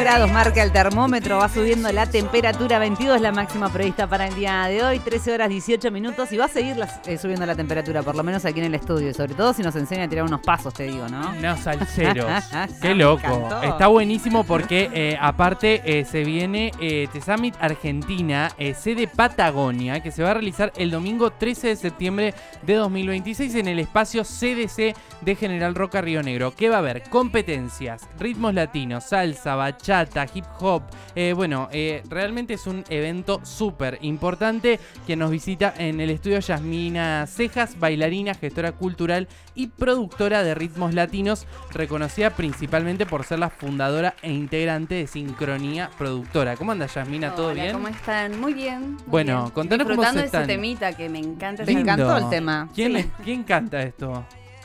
grados marca el termómetro, va subiendo la temperatura, 22 la máxima prevista para el día de hoy, 13 horas 18 minutos y va a seguir subiendo la temperatura, por lo menos aquí en el estudio, sobre todo si nos enseña a tirar unos pasos, te digo, ¿no? Unos salseros. Qué loco. Está buenísimo porque aparte se viene The Summit Argentina, sede Patagonia, que se va a realizar el domingo 13 de septiembre de 2026 en el espacio CDC de General Roca, Río Negro. ¿Qué va a haber? Competencias, ritmos latinos, salsa, bachata, hip hop. Realmente es un evento súper importante. Quien nos visita en el estudio, Yasmina Cejas, bailarina, gestora cultural y productora de ritmos latinos, reconocida principalmente por ser la fundadora e integrante de Sincronía Productora. ¿Cómo anda, Yasmina? ¿Todo bien? ¿Cómo están? Muy bien. Bueno, bien. Contanos cómo se están. Disfrutando ese temita que me encanta. Me encantó el tema. ¿Quién canta esto?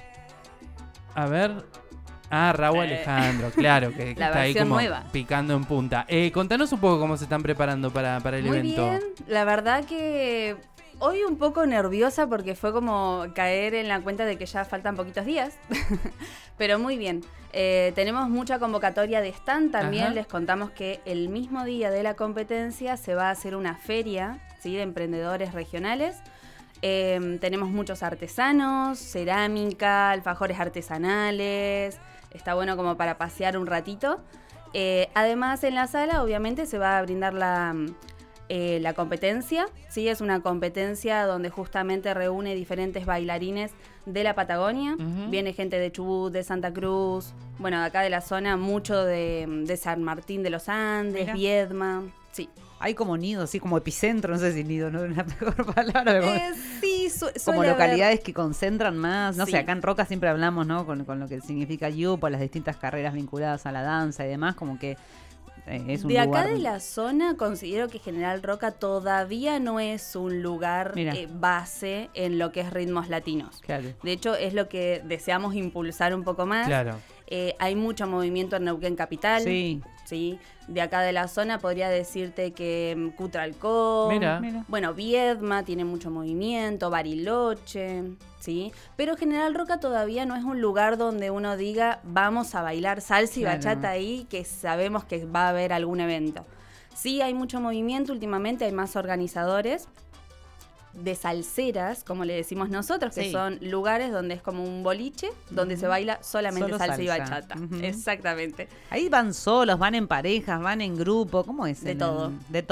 A ver. Raúl Alejandro, claro, que está ahí como nueva, picando en punta. Contanos un poco cómo se están preparando para el evento. Muy bien, la verdad que hoy un poco nerviosa porque fue como caer en la cuenta de que ya faltan poquitos días, pero muy bien. Tenemos mucha convocatoria de stand también. Ajá. Les contamos que el mismo día de la competencia se va a hacer una feria, ¿sí?, de emprendedores regionales. Tenemos muchos artesanos, cerámica, alfajores artesanales. Está bueno como para pasear un ratito. Además, en la sala, obviamente, se va a brindar la competencia. Sí, es una competencia donde justamente reúne diferentes bailarines de la Patagonia. Uh-huh. Viene gente de Chubut, de Santa Cruz. Bueno, de acá de la zona, mucho de San Martín de los Andes, Mira. Viedma. Sí. Hay como nido, así como epicentro, no sé si nido no es una mejor palabra. Sí, como localidades que concentran más, no sé, acá en Roca siempre hablamos, ¿no? Con lo que significa Yupo, las distintas carreras vinculadas a la danza y demás, como que es un lugar. De acá de la zona considero que General Roca todavía no es un lugar base en lo que es ritmos latinos. Claro. De hecho, es lo que deseamos impulsar un poco más. Claro. Hay mucho movimiento en Neuquén Capital. Sí. De acá de la zona podría decirte que Cutralcó, bueno, Viedma tiene mucho movimiento, Bariloche, ¿sí? Pero General Roca todavía no es un lugar donde uno diga vamos a bailar salsa y bachata ahí, que sabemos que va a haber algún evento. Sí, hay mucho movimiento últimamente, hay más organizadores de salseras, como le decimos nosotros, que son lugares donde es como un boliche, donde se baila solamente salsa y bachata. Exactamente. Ahí van solos, van en parejas, van en grupo, ¿cómo es? De todo.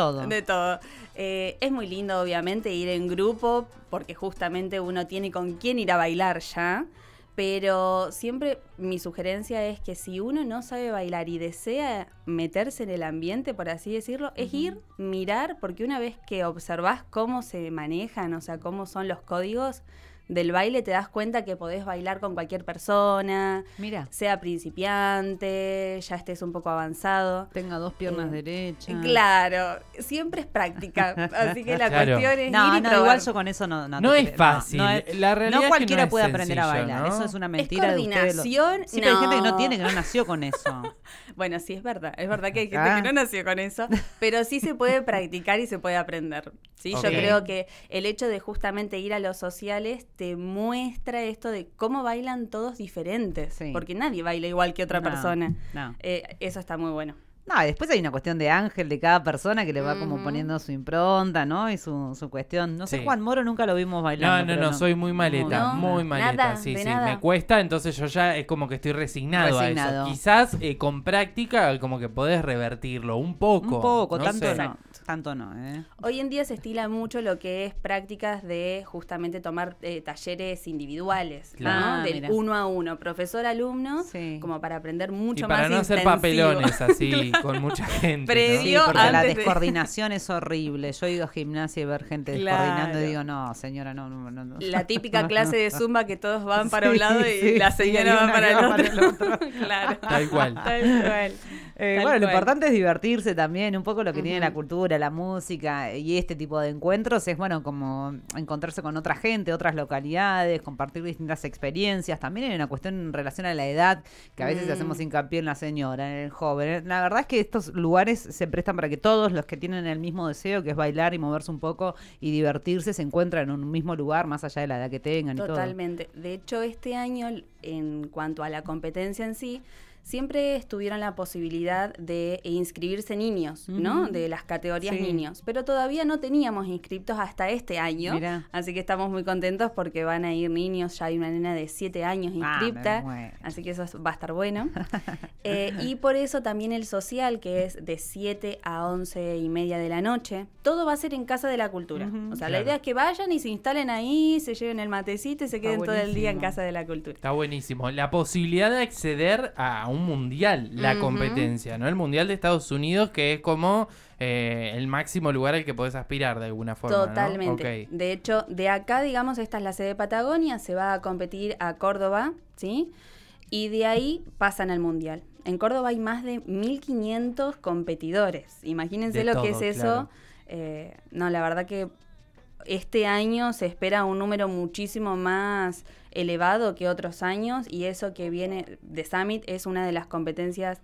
Es muy lindo, obviamente, ir en grupo, porque justamente uno tiene con quién ir a bailar ya. Pero siempre mi sugerencia es que si uno no sabe bailar y desea meterse en el ambiente, por así decirlo, es ir, mirar, porque una vez que observás cómo se manejan, o sea, cómo son los códigos del baile, te das cuenta que podés bailar con cualquier persona, sea principiante, ya estés un poco avanzado. Tenga dos piernas derechas. Claro, siempre es práctica, así que la cuestión es ir y probar. Igual yo con eso no es fácil. La realidad no cualquiera puede aprender a bailar, ¿no? Eso es una mentira. ¿Es coordinación? Sí, pero hay gente que no tiene, que no nació con eso. Bueno, sí, es verdad que hay gente que no nació con eso, pero sí se puede practicar y se puede aprender. ¿Sí? Yo creo que el hecho de justamente ir a los sociales te muestra esto de cómo bailan todos diferentes, porque nadie baila igual que otra persona. Eso está muy bueno. No, y después hay una cuestión de ángel de cada persona que le va como poniendo su impronta, ¿no? Y su cuestión. No sé, Juan Moro nunca lo vimos bailando. No, soy muy maleta, muy maleta. Nada, sí, nada. Me cuesta, entonces yo ya es como que estoy resignado a eso. Quizás con práctica como que podés revertirlo un poco. Tanto no. Hoy en día se estila mucho lo que es prácticas de justamente tomar talleres individuales, ¿no? Del 1 a 1, profesor-alumno, como para aprender mucho más intensivo. Y para no hacer papelones así con mucha gente. Previo, ¿no? Porque la descoordinación es horrible. Yo he ido a gimnasia y ver gente descoordinando y digo, no, señora, no. La típica clase de Zumba que todos van para un lado y la señora va para el otro. Claro. Tal cual. Bueno, lo importante es divertirse también, un poco lo que tiene la cultura, la música y este tipo de encuentros es, bueno, como encontrarse con otra gente, otras localidades, compartir distintas experiencias. También hay una cuestión en relación a la edad, que a veces hacemos hincapié en la señora, en el joven. La verdad es que estos lugares se prestan para que todos los que tienen el mismo deseo, que es bailar y moverse un poco y divertirse, se encuentran en un mismo lugar, más allá de la edad que tengan. Totalmente. De hecho, este año, en cuanto a la competencia en sí, siempre estuvieron la posibilidad de inscribirse niños, ¿no? De las categorías niños, pero todavía no teníamos inscriptos hasta este año. Mirá. Así que estamos muy contentos porque van a ir niños, ya hay una nena de 7 años inscripta, así que eso va a estar bueno. Y por eso también el social, que es de 7 a 11:30 de la noche, todo va a ser en Casa de la Cultura. O sea, la idea es que vayan y se instalen ahí, se lleven el matecito y se queden todo el día en Casa de la Cultura. Está buenísimo. La posibilidad de acceder a un mundial, la competencia, ¿no? El mundial de Estados Unidos, que es como el máximo lugar al que podés aspirar de alguna forma. Totalmente. ¿No? Okay. De hecho, de acá, digamos, esta es la sede de Patagonia, se va a competir a Córdoba, ¿sí? Y de ahí pasan al mundial. En Córdoba hay más de 1.500 competidores. Imagínense de lo todo, que es eso. No, la verdad que este año se espera un número muchísimo más elevado que otros años, y eso que viene de Summit es una de las competencias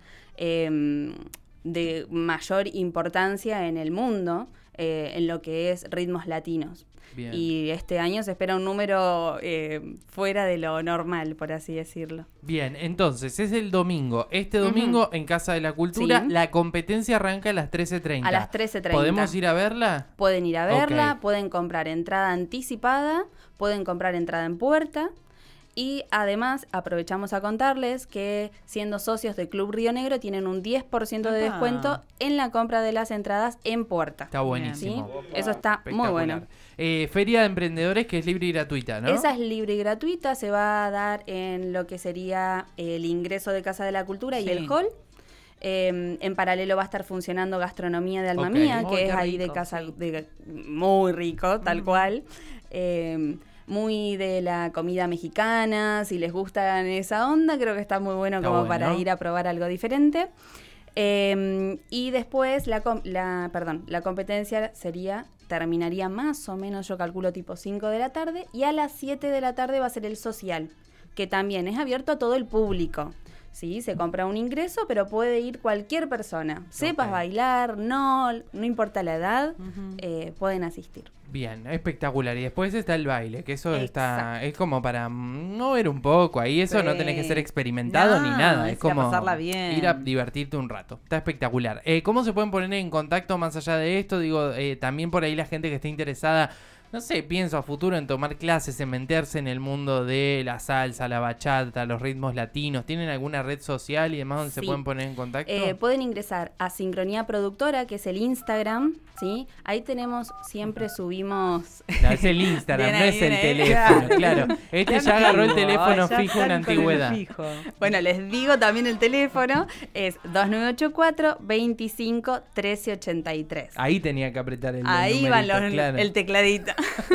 de mayor importancia en el mundo, en lo que es ritmos latinos. Bien. Y este año se espera un número fuera de lo normal, por así decirlo. Bien, entonces es el domingo. Este domingo en Casa de la Cultura, la competencia arranca a las 13:30. A las 13:30. ¿Podemos ir a verla? Pueden ir a verla, pueden comprar entrada anticipada, pueden comprar entrada en puerta. Y además aprovechamos a contarles que siendo socios de Club Río Negro tienen un 10% de descuento en la compra de las entradas en puerta. Está buenísimo. ¿Sí? Eso está muy bueno. Feria de Emprendedores, que es libre y gratuita, ¿no? Esa es libre y gratuita, se va a dar en lo que sería el ingreso de Casa de la Cultura y el hall. En paralelo va a estar funcionando Gastronomía de Alma Mía, que es ahí rico, de casa, muy rico, tal cual. Muy de la comida mexicana, si les gusta esa onda, creo que está muy bueno como para ir a probar algo diferente. Y después la competencia terminaría más o menos, yo calculo tipo 5 de la tarde, y a las 7 de la tarde va a ser el social, que también es abierto a todo el público. Sí, se compra un ingreso, pero puede ir cualquier persona. Sepas bailar, no importa la edad, pueden asistir. Bien, espectacular. Y después está el baile, que eso es como para mover un poco ahí. Eso no tenés que ser experimentado ni nada. Es como pasarla bien, ir a divertirte un rato. Está espectacular. ¿Cómo se pueden poner en contacto más allá de esto? Digo, también por ahí la gente que esté interesada, no sé, pienso a futuro en tomar clases, en meterse en el mundo de la salsa, la bachata, los ritmos latinos. ¿Tienen alguna red social y demás donde se pueden poner en contacto? Pueden ingresar a Sincronía Productora, que es el Instagram, ¿sí? Ahí siempre subimos... No, es el Instagram, no es el teléfono, claro. Ya agarró el teléfono fijo en antigüedad. Bueno, les digo también el teléfono, es 2984-25-1383. Ahí tenía que apretar el ahí va el tecladito.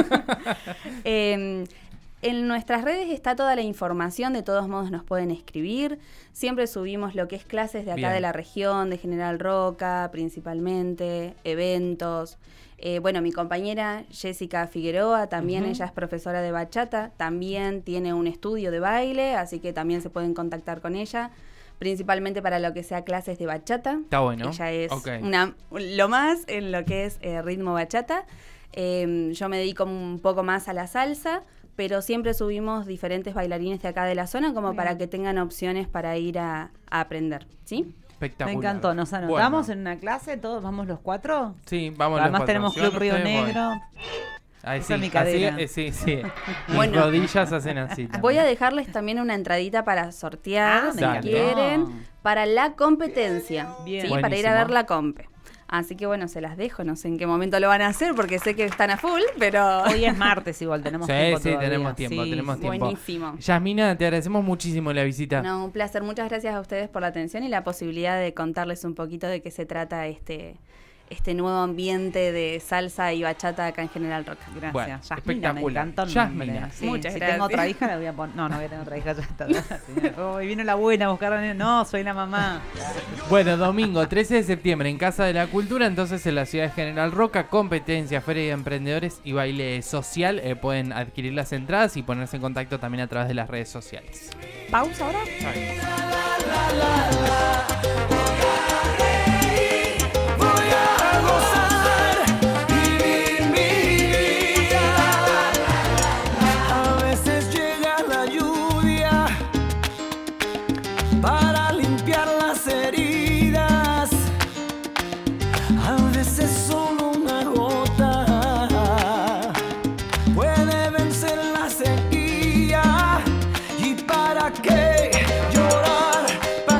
En nuestras redes está toda la información, de todos modos nos pueden escribir. Siempre subimos lo que es clases de acá de la región, de General Roca principalmente, eventos. Bueno, mi compañera Jessica Figueroa, también ella es profesora de bachata, también tiene un estudio de baile, así que también se pueden contactar con ella, principalmente para lo que sea clases de bachata. Está bueno. Ella es lo más en lo que es ritmo bachata. Yo me dedico un poco más a la salsa, pero siempre subimos diferentes bailarines de acá de la zona como para que tengan opciones para ir a aprender, ¿sí? Espectacular. Me encantó. ¿Nos anotamos en una clase? ¿Todos vamos los 4? Sí, vamos los 4. Además tenemos Club Río Negro. Ahí sí, mi cadera. Sí. Mis rodillas hacen así. También. Voy a dejarles también una entradita para sortear, si quieren, para la competencia. Bien. ¿Sí? Para ir a ver la compe. Así que bueno, se las dejo, no sé en qué momento lo van a hacer porque sé que están a full, pero... Hoy es martes igual, tenemos tiempo todavía. tenemos tiempo. Buenísimo. Yasmina, te agradecemos muchísimo la visita. No, un placer, muchas gracias a ustedes por la atención y la posibilidad de contarles un poquito de qué se trata este nuevo ambiente de salsa y bachata acá en General Roca. Gracias. Bueno, Yasmina, espectacular. me encantó el Yasmina. Sí, muchas si gracias. tengo otra hija, la voy a poner. No voy a tener otra hija, ya está. Hoy vino la buena a buscar a la... No, soy la mamá. Bueno, domingo 13 de septiembre en Casa de la Cultura, entonces en la ciudad de General Roca, competencia, feria de emprendedores y baile social. Pueden adquirir las entradas y ponerse en contacto también a través de las redes sociales. ¿Pausa ahora?